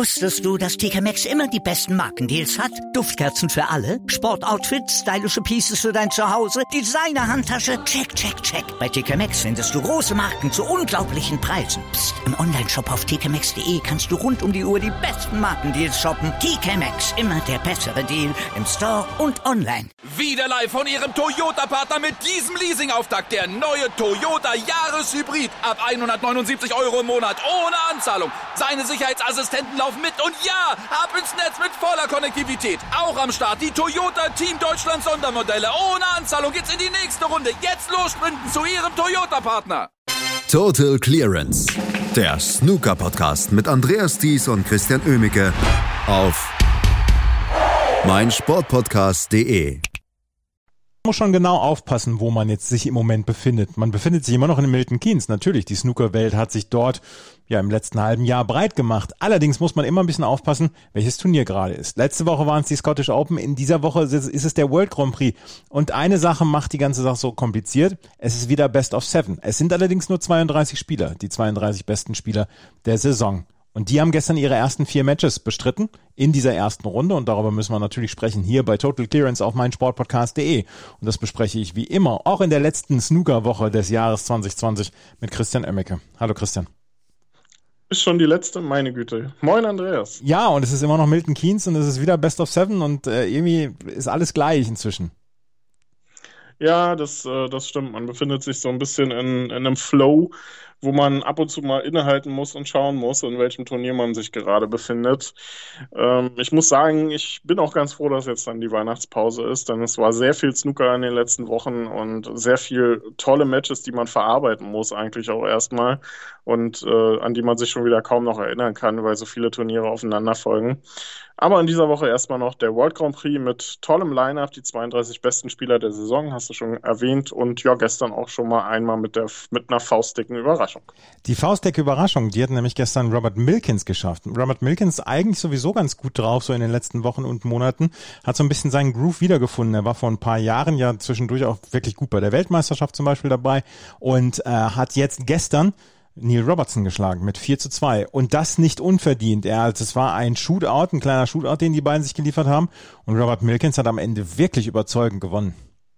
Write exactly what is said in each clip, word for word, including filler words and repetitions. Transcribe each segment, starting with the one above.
Wusstest du, dass T K Maxx immer die besten Markendeals hat? Duftkerzen für alle, Sportoutfits, stylische Pieces für dein Zuhause, Designer-Handtasche, check, check, check. Bei T K Maxx findest du große Marken zu unglaublichen Preisen. Psst. Im Onlineshop auf t k maxx punkt d e kannst du rund um die Uhr die besten Markendeals shoppen. T K Maxx, immer der bessere Deal im Store und online. Wieder live von Ihrem Toyota-Partner mit diesem Leasing-Auftakt. Der neue Toyota Jahreshybrid. Ab hundertneunundsiebzig Euro im Monat ohne Anzahlung. Seine Sicherheitsassistenten laufen mit und ja, ab ins Netz mit voller Konnektivität. Auch am Start die Toyota Team Deutschland Sondermodelle. Ohne Anzahlung geht's in die nächste Runde. Jetzt los sprinten zu Ihrem Toyota-Partner. Total Clearance. Der Snooker-Podcast mit Andreas Thies und Christian Oemicke auf meinsportpodcast punkt de. Man muss schon genau aufpassen, wo man jetzt sich im Moment befindet. Man befindet sich immer noch in Milton Keynes. Natürlich, die Snookerwelt hat sich dort ja im letzten halben Jahr breit gemacht. Allerdings muss man immer ein bisschen aufpassen, welches Turnier gerade ist. Letzte Woche waren es die Scottish Open, in dieser Woche ist es der World Grand Prix. Und eine Sache macht die ganze Sache so kompliziert. Es ist wieder Best of Seven. Es sind allerdings nur zweiunddreißig Spieler, die zweiunddreißig besten Spieler der Saison. Und die haben gestern ihre ersten vier Matches bestritten in dieser ersten Runde und darüber müssen wir natürlich sprechen hier bei Total Clearance auf meinsportpodcast punkt de und das bespreche ich wie immer auch in der letzten Snooker-Woche des Jahres zwanzig zwanzig mit Christian Oemicke. Hallo Christian. Ist schon die letzte, meine Güte. Moin Andreas. Ja, und es ist immer noch Milton Keynes und es ist wieder Best of Seven und äh, irgendwie ist alles gleich inzwischen. Ja, das, äh, das stimmt. Man befindet sich so ein bisschen in, in einem Flow, wo man ab und zu mal innehalten muss und schauen muss, in welchem Turnier man sich gerade befindet. Ähm, ich muss sagen, ich bin auch ganz froh, dass jetzt dann die Weihnachtspause ist, denn es war sehr viel Snooker in den letzten Wochen und sehr viel tolle Matches, die man verarbeiten muss eigentlich auch erstmal und äh, an die man sich schon wieder kaum noch erinnern kann, weil so viele Turniere aufeinander folgen. Aber in dieser Woche erstmal noch der World Grand Prix mit tollem Line-Up, die zweiunddreißig besten Spieler der Saison, hast du schon erwähnt. Und ja, gestern auch schon mal einmal mit der mit einer faustdicken Überraschung. Die faustdicke Überraschung, die hat nämlich gestern Robert Milkins geschafft. Robert Milkins eigentlich sowieso ganz gut drauf, so in den letzten Wochen und Monaten, hat so ein bisschen seinen Groove wiedergefunden. Er war vor ein paar Jahren ja zwischendurch auch wirklich gut bei der Weltmeisterschaft zum Beispiel dabei und äh, hat jetzt gestern Neil Robertson geschlagen mit vier zu zwei und das nicht unverdient. Er, also es war ein Shootout, ein kleiner Shootout, den die beiden sich geliefert haben und Robert Milkins hat am Ende wirklich überzeugend gewonnen.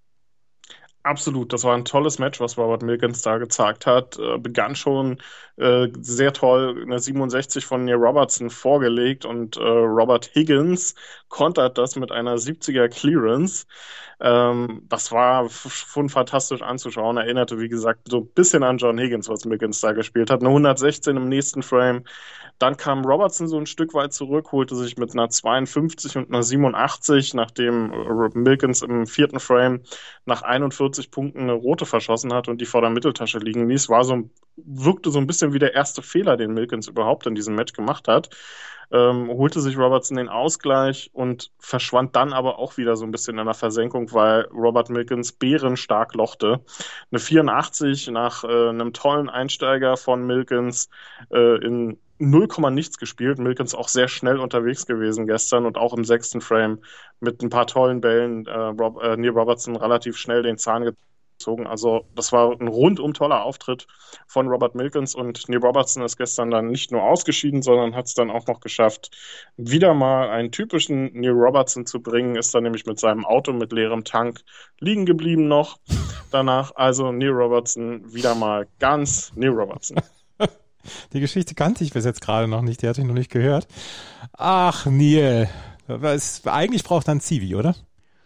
Absolut, das war ein tolles Match, was Robert Milkins da gezeigt hat. Äh, begann schon äh, sehr toll, eine siebenundsechzig von Neil Robertson vorgelegt und äh, Robert Higgins kontert das mit einer siebziger Clearance. Ähm, das war schon fantastisch anzuschauen. Erinnerte, wie gesagt, so ein bisschen an John Higgins, was Milkins da gespielt hat. Eine hundertsechzehn im nächsten Frame. Dann kam Robertson so ein Stück weit zurück, holte sich mit einer zweiundfünfzig und einer siebenundachtzig, nachdem Milkins im vierten Frame nach einundvierzig Punkten eine rote verschossen hat und die vor der Mitteltasche liegen ließ. War so, wirkte so ein bisschen wie der erste Fehler, den Milkins überhaupt in diesem Match gemacht hat. Ähm, holte sich Robertson den Ausgleich und verschwand dann aber auch wieder so ein bisschen in der Versenkung, weil Robert Milkins bärenstark lochte. Eine vierundachtzig nach äh, einem tollen Einsteiger von Milkins äh, in null Komma nichts gespielt. Milkins auch sehr schnell unterwegs gewesen gestern und auch im sechsten Frame mit ein paar tollen Bällen äh, Rob, äh, Neil Robertson relativ schnell den Zahn gezogen. Also das war ein rundum toller Auftritt von Robert Milkins und Neil Robertson ist gestern dann nicht nur ausgeschieden, sondern hat es dann auch noch geschafft, wieder mal einen typischen Neil Robertson zu bringen, ist dann nämlich mit seinem Auto mit leerem Tank liegen geblieben noch danach. Also Neil Robertson wieder mal ganz Neil Robertson. Die Geschichte kannte ich bis jetzt gerade noch nicht, die hatte ich noch nicht gehört. Ach, Neil, was, eigentlich braucht er ein Zivi, oder?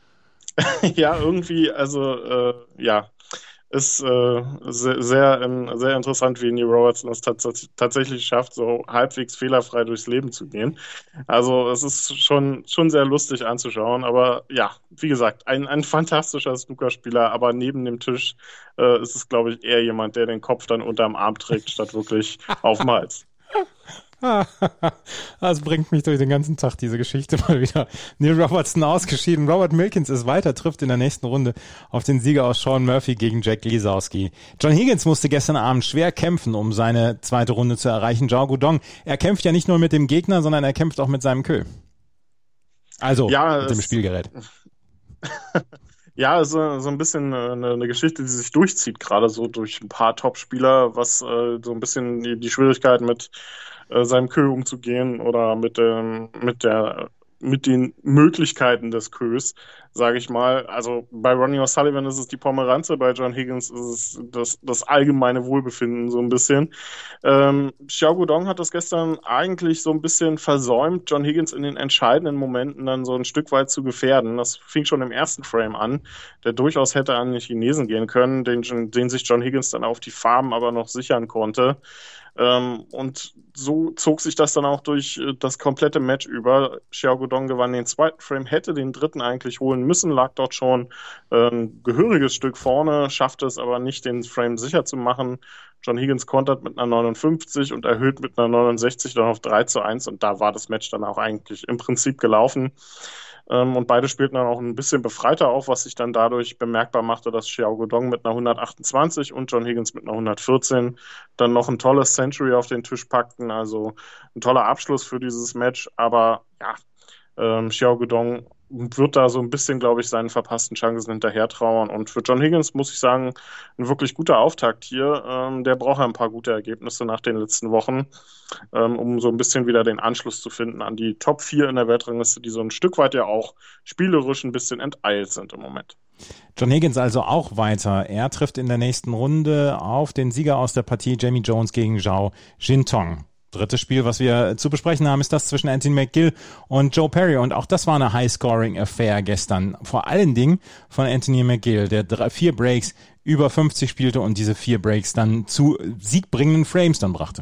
Ja, irgendwie, also, äh, ja, ist äh, sehr, sehr, äh, sehr interessant, wie Neil Robertson es tats- tatsächlich schafft, so halbwegs fehlerfrei durchs Leben zu gehen. Also es ist schon, schon sehr lustig anzuschauen, aber ja, wie gesagt, ein, ein fantastischer Snookerspieler, aber neben dem Tisch äh, ist es, glaube ich, eher jemand, der den Kopf dann unterm Arm trägt, statt wirklich auf dem Hals. Das bringt mich durch den ganzen Tag, diese Geschichte mal wieder. Neil Robertson ausgeschieden. Robert Milkins ist weiter, trifft in der nächsten Runde auf den Sieger aus Sean Murphy gegen Jack Lisowski. John Higgins musste gestern Abend schwer kämpfen, um seine zweite Runde zu erreichen. Zhao Guodong, er kämpft ja nicht nur mit dem Gegner, sondern er kämpft auch mit seinem Queue. Also ja, mit dem Spielgerät. Ja, so, so ein bisschen eine, eine Geschichte, die sich durchzieht, gerade so durch ein paar Top-Spieler, was äh, so ein bisschen die, die Schwierigkeit mit äh, seinem Kö umzugehen oder mit dem, mit der, mit den Möglichkeiten des Kös, sage ich mal. Also bei Ronnie O'Sullivan ist es die Pomeranze, bei John Higgins ist es das, das allgemeine Wohlbefinden so ein bisschen. Ähm, Xiao Guodong hat das gestern eigentlich so ein bisschen versäumt, John Higgins in den entscheidenden Momenten dann so ein Stück weit zu gefährden. Das fing schon im ersten Frame an, der durchaus hätte an den Chinesen gehen können, den, den sich John Higgins dann auf die Farben aber noch sichern konnte. Ähm, und so zog sich das dann auch durch äh, das komplette Match über. Xiao Guodong gewann den zweiten Frame, hätte den dritten eigentlich holen müssen, lag dort schon äh, ein gehöriges Stück vorne, schaffte es aber nicht, den Frame sicher zu machen. John Higgins kontert mit einer neunundfünfzig und erhöht mit einer neunundsechzig dann auf drei zu eins und da war das Match dann auch eigentlich im Prinzip gelaufen. Ähm, und beide spielten dann auch ein bisschen befreiter auf, was sich dann dadurch bemerkbar machte, dass Xiao Guodong mit einer hundertachtundzwanzig und John Higgins mit einer hundertvierzehn dann noch ein tolles Century auf den Tisch packten. Also ein toller Abschluss für dieses Match. Aber ja, ähm, Xiao Guodong wird da so ein bisschen, glaube ich, seinen verpassten Chancen hinterher trauern. Und für John Higgins muss ich sagen, ein wirklich guter Auftakt hier. Ähm, der braucht ein paar gute Ergebnisse nach den letzten Wochen, ähm, um so ein bisschen wieder den Anschluss zu finden an die Top vier in der Weltrangliste, die so ein Stück weit ja auch spielerisch ein bisschen enteilt sind im Moment. John Higgins also auch weiter. Er trifft in der nächsten Runde auf den Sieger aus der Partie Jamie Jones gegen Zhao Jintong. Drittes Spiel, was wir zu besprechen haben, ist das zwischen Anthony McGill und Joe Perry. Und auch das war eine High-Scoring-Affair gestern. Vor allen Dingen von Anthony McGill, der drei, vier Breaks über fünfzig spielte und diese vier Breaks dann zu siegbringenden Frames dann brachte.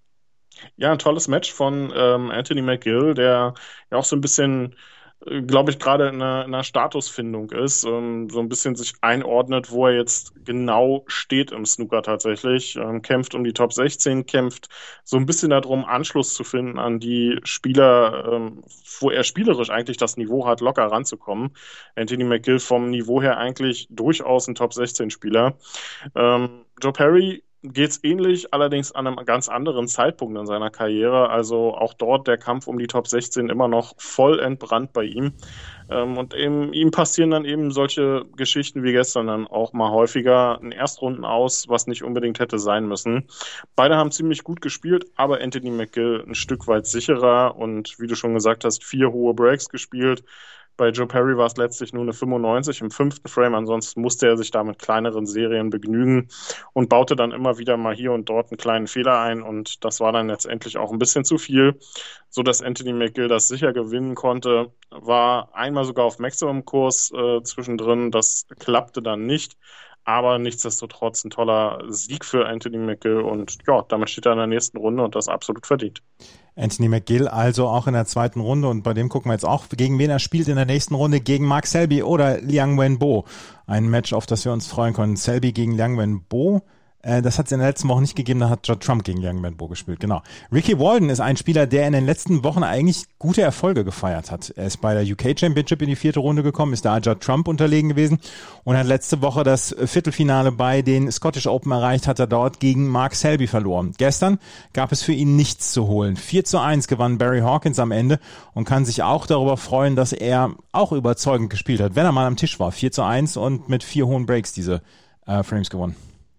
Ja, ein tolles Match von ähm, Anthony McGill, der ja auch so ein bisschen, äh, glaube ich, gerade in einer, in einer Statusfindung ist, ähm, so ein bisschen sich einordnet, wo er jetzt genau steht im Snooker tatsächlich, ähm, kämpft um die Top sechzehn, kämpft so ein bisschen darum, Anschluss zu finden an die Spieler, ähm, wo er spielerisch eigentlich das Niveau hat, locker ranzukommen. Anthony McGill vom Niveau her eigentlich durchaus ein Top sechzehn Spieler. Ähm, Joe Perry geht's ähnlich, allerdings an einem ganz anderen Zeitpunkt in seiner Karriere. Also auch dort der Kampf um die Top sechzehn immer noch voll entbrannt bei ihm. Ähm, und eben, ihm passieren dann eben solche Geschichten wie gestern dann auch mal häufiger in Erstrunden aus, was nicht unbedingt hätte sein müssen. Beide haben ziemlich gut gespielt, aber Anthony McGill ein Stück weit sicherer und wie du schon gesagt hast, vier hohe Breaks gespielt. Bei Joe Perry war es letztlich nur eine fünfundneunzig im fünften Frame, ansonsten musste er sich da mit kleineren Serien begnügen und baute dann immer wieder mal hier und dort einen kleinen Fehler ein und das war dann letztendlich auch ein bisschen zu viel, sodass Anthony McGill das sicher gewinnen konnte, war einmal sogar auf Maximum-Kurs äh, zwischendrin, das klappte dann nicht, aber nichtsdestotrotz ein toller Sieg für Anthony McGill und ja, damit steht er in der nächsten Runde und das absolut verdient. Anthony McGill also auch in der zweiten Runde und bei dem gucken wir jetzt auch, gegen wen er spielt in der nächsten Runde, gegen Mark Selby oder Liang Wenbo. Ein Match, auf das wir uns freuen können. Selby gegen Liang Wenbo. Das hat es in der letzten Woche nicht gegeben, da hat Judd Trump gegen Liang Wenbo gespielt, genau. Ricky Walden ist ein Spieler, der in den letzten Wochen eigentlich gute Erfolge gefeiert hat. Er ist bei der U K Championship in die vierte Runde gekommen, ist da Judd Trump unterlegen gewesen und hat letzte Woche das Viertelfinale bei den Scottish Open erreicht, hat er dort gegen Mark Selby verloren. Gestern gab es für ihn nichts zu holen. vier zu eins gewann Barry Hawkins am Ende und kann sich auch darüber freuen, dass er auch überzeugend gespielt hat, wenn er mal am Tisch war. vier zu eins und mit vier hohen Breaks diese äh, Frames gewonnen.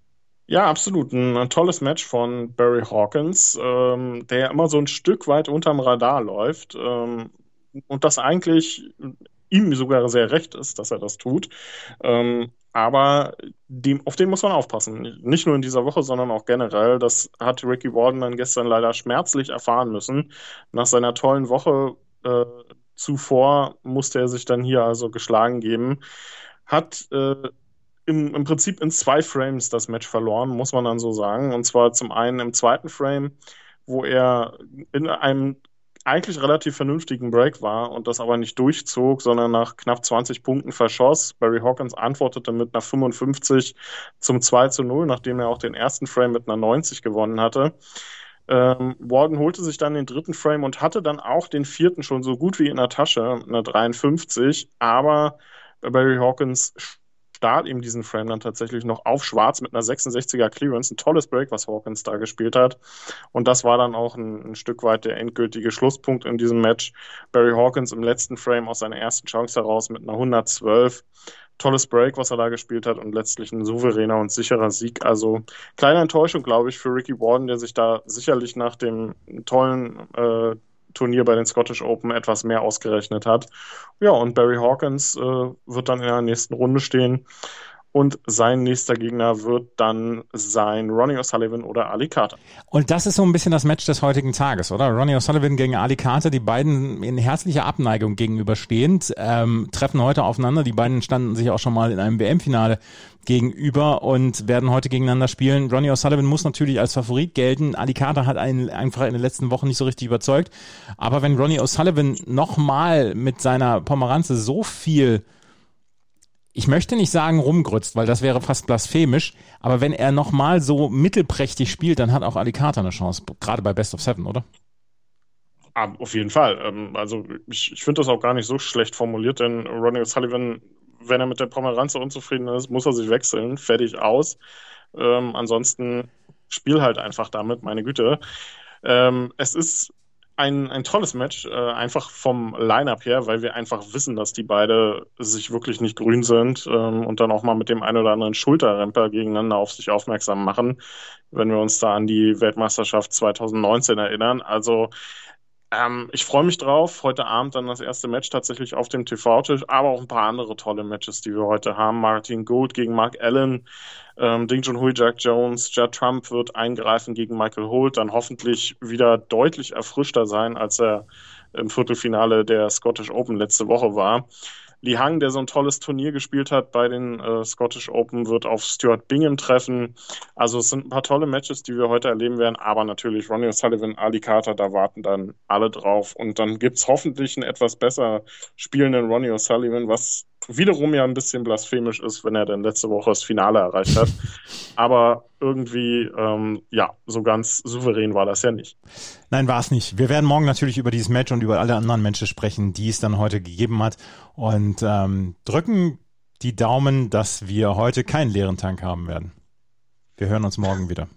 Ja, absolut. Ein, ein tolles Match von Barry Hawkins, ähm, der immer so ein Stück weit unterm Radar läuft ähm, und das eigentlich ihm sogar sehr recht ist, dass er das tut. Ähm, aber dem, auf den muss man aufpassen. Nicht nur in dieser Woche, sondern auch generell. Das hat Ricky Walden dann gestern leider schmerzlich erfahren müssen. Nach seiner tollen Woche äh, zuvor musste er sich dann hier also geschlagen geben. Hat äh, Im, im Prinzip in zwei Frames das Match verloren, muss man dann so sagen. Und zwar zum einen im zweiten Frame, wo er in einem eigentlich relativ vernünftigen Break war und das aber nicht durchzog, sondern nach knapp zwanzig Punkten verschoss. Barry Hawkins antwortete mit einer fünfundfünfzig zum zwei zu null, nachdem er auch den ersten Frame mit einer neunzig gewonnen hatte. Ähm, Walden holte sich dann den dritten Frame und hatte dann auch den vierten schon so gut wie in der Tasche, eine dreiundfünfzig, aber Barry Hawkins Start eben diesen Frame dann tatsächlich noch auf schwarz mit einer sechsundsechziger Clearance. Ein tolles Break, was Hawkins da gespielt hat. Und das war dann auch ein, ein Stück weit der endgültige Schlusspunkt in diesem Match. Barry Hawkins im letzten Frame aus seiner ersten Chance heraus mit einer hundertzwölf. tolles Break, was er da gespielt hat und letztlich ein souveräner und sicherer Sieg. Also kleine Enttäuschung, glaube ich, für Ricky Warden, der sich da sicherlich nach dem tollen äh, Turnier bei den Scottish Open etwas mehr ausgerechnet hat. Ja, und Barry Hawkins äh, wird dann in der nächsten Runde stehen. Und sein nächster Gegner wird dann sein Ronnie O'Sullivan oder Ali Carter. Und das ist so ein bisschen das Match des heutigen Tages, oder? Ronnie O'Sullivan gegen Ali Carter, die beiden in herzlicher Abneigung gegenüberstehend, ähm, treffen heute aufeinander. Die beiden standen sich auch schon mal in einem W M-Finale gegenüber und werden heute gegeneinander spielen. Ronnie O'Sullivan muss natürlich als Favorit gelten. Ali Carter hat einen einfach in den letzten Wochen nicht so richtig überzeugt. Aber wenn Ronnie O'Sullivan nochmal mit seiner Pomeranze so viel, ich möchte nicht sagen rumgrützt, weil das wäre fast blasphemisch, aber wenn er nochmal so mittelprächtig spielt, dann hat auch Ali Carter eine Chance, gerade bei Best of Seven, oder? Ah, auf jeden Fall. Also ich, ich finde das auch gar nicht so schlecht formuliert, denn Ronnie O'Sullivan, wenn er mit der Pomeranze unzufrieden ist, muss er sich wechseln, fertig aus. Ähm, ansonsten spiel halt einfach damit, meine Güte. Ähm, es ist Ein, ein tolles Match, äh, einfach vom Line-Up her, weil wir einfach wissen, dass die beide sich wirklich nicht grün sind ähm, und dann auch mal mit dem einen oder anderen Schulterremper gegeneinander auf sich aufmerksam machen, wenn wir uns da an die Weltmeisterschaft zwanzig neunzehn erinnern. Also ähm, ich freue mich drauf. Heute Abend dann das erste Match tatsächlich auf dem T V-Tisch, aber auch ein paar andere tolle Matches, die wir heute haben. Martin Gould gegen Mark Allen, ähm, Ding Junhui, Jack Jones, Judd Trump wird eingreifen gegen Michael Holt, dann hoffentlich wieder deutlich erfrischter sein, als er im Viertelfinale der Scottish Open letzte Woche war. Li Hang, der so ein tolles Turnier gespielt hat bei den äh, Scottish Open, wird auf Stuart Bingham treffen. Also es sind ein paar tolle Matches, die wir heute erleben werden, aber natürlich Ronnie O'Sullivan, Ali Carter, da warten dann alle drauf. Und dann gibt's hoffentlich einen etwas besser spielenden Ronnie O'Sullivan, was wiederum ja ein bisschen blasphemisch ist, wenn er dann letzte Woche das Finale erreicht hat. Aber irgendwie, ähm, ja, so ganz souverän war das ja nicht. Nein, war es nicht. Wir werden morgen natürlich über dieses Match und über alle anderen Matches sprechen, die es dann heute gegeben hat. Und ähm, drücken die Daumen, dass wir heute keinen leeren Tank haben werden. Wir hören uns morgen wieder.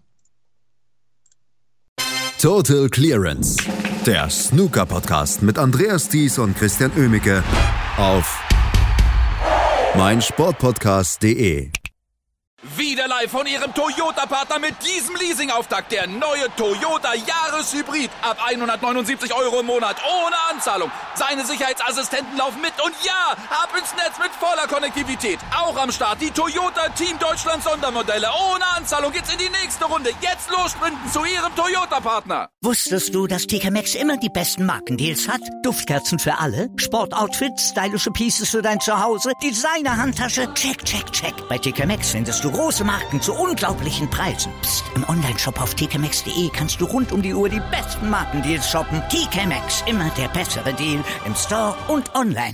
Total Clearance, der Snooker-Podcast mit Andreas Thies und Christian Oemicke auf meinsportpodcast punkt de. Wieder live von Ihrem Toyota-Partner mit diesem Leasing-Auftakt. Der neue Toyota Jahreshybrid. Ab hundertneunundsiebzig Euro im Monat. Ohne Anzahlung. Seine Sicherheitsassistenten laufen mit. Und ja, ab ins Netz mit voller Konnektivität. Auch am Start die Toyota Team Deutschland Sondermodelle. Ohne Anzahlung geht's in die nächste Runde. Jetzt los sprinten zu Ihrem Toyota-Partner. Wusstest du, dass T K Maxx immer die besten Markendeals hat? Duftkerzen für alle, Sportoutfits, stylische Pieces für dein Zuhause, Designer-Handtasche, check, check, check. Bei T K Maxx findest du große Marken zu unglaublichen Preisen. Psst. Im Onlineshop auf t k maxx punkt de kannst du rund um die Uhr die besten Markendeals shoppen. T K Maxx, immer der bessere Deal im Store und online.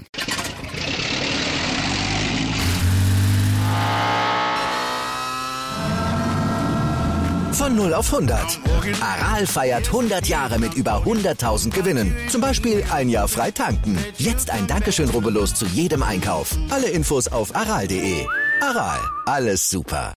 Von null auf hundert. Aral feiert hundert Jahre mit über hunderttausend Gewinnen. Zum Beispiel ein Jahr frei tanken. Jetzt ein Dankeschön, rubbellos zu jedem Einkauf. Alle Infos auf aral punkt de. Aral, alles super.